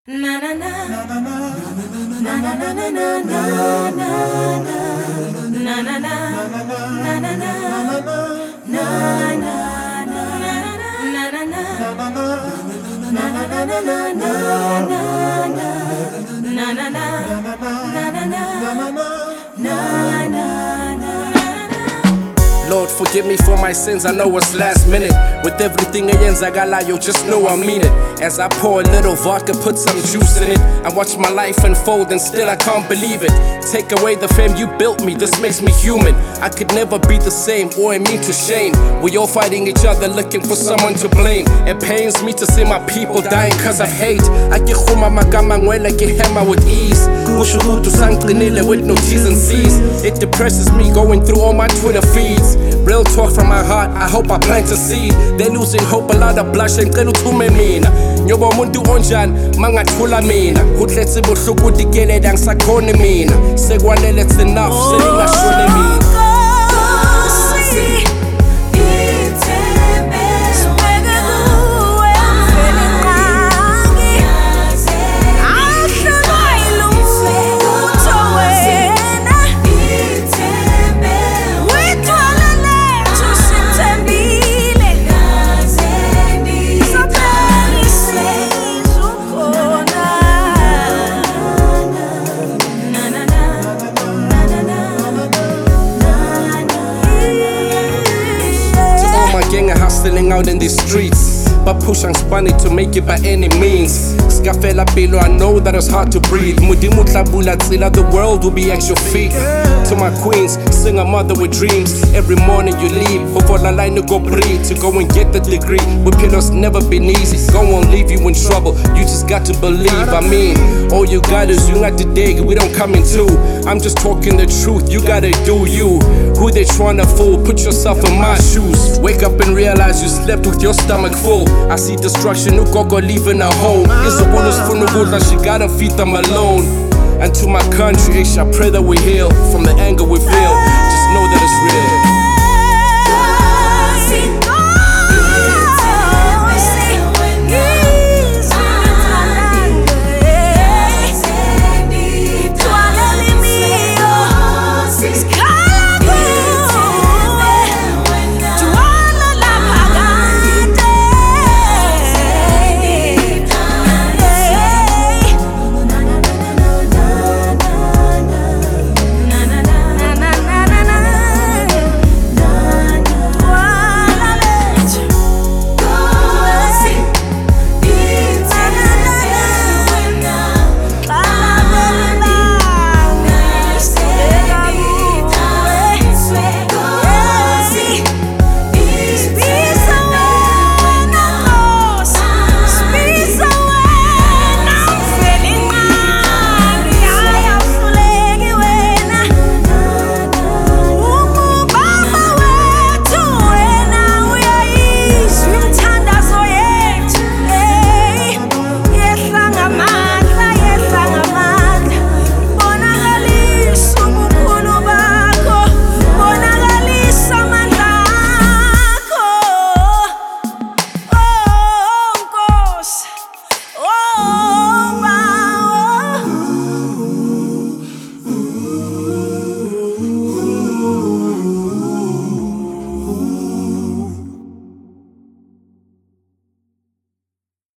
Na na na na na na na na na na na na na Lord, forgive me for my sins, I know it's last minute. With everything ends, I got yo, just know I mean it. As I pour a little vodka, put some juice in it. I watch my life unfold and still I can't believe it. Take away the fame you built me, this makes me human. I could never be the same, or it mean to shame. We all fighting each other, looking for someone to blame. It pains me to see my people dying cause of hate. I get huma magama ngwela get hammer with ease. Ushuhutu sanqinile with no T's and C's. It depresses me going through all my Twitter feeds. Real talk from my heart, I hope I plant a seed. They're losing hope, a lot of blush and ngicela uthume mina. Nyoba umuntu onjani mangathula mina. Kuhlethi buhluku dikelele angisakhona mina. Sekwanele it's enough, selingashone mina. Gang are hustling out in the streets, but push and spun it to make it by any means. Skafela Bilo, I know that it's hard to breathe. Mudimu tlabula tsila, the world will be at your feet. To my queens, sing a mother with dreams. Every morning you leave, before la line to go breathe, to go and get the degree. With pillows never been easy, go won't leave you in trouble. You just got to believe, I mean, all you got is you got to dig, we don't come in two. I'm just talking the truth, you gotta do you. Who they tryna fool, put yourself in my shoes. Wake up and realize you slept with your stomach full. I see destruction, Ugogo leaving her home. It's a woman's funeral, she gotta feed them alone. And to my country, I pray that we heal from the anger we feel. Just know that it's real.